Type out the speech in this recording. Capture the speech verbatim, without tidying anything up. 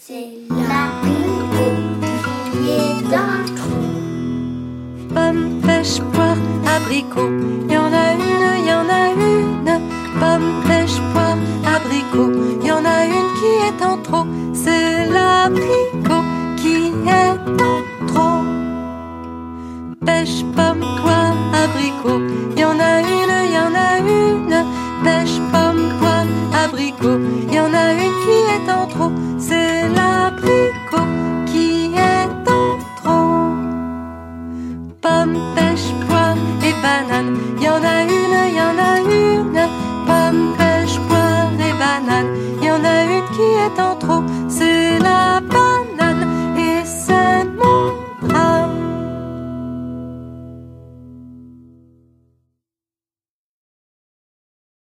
C'est l'abricot qui est dans le trou. Pomme, pêche, poire, abricot. Y en a une, y en a une. Pomme, pêche, poire, abricot. Y en a une qui est en trop. C'est l'abricot qui est en trop. Pêche, pomme, poire, abricot. Y en a une, y en a une. Pêche, pomme, poire, abricot.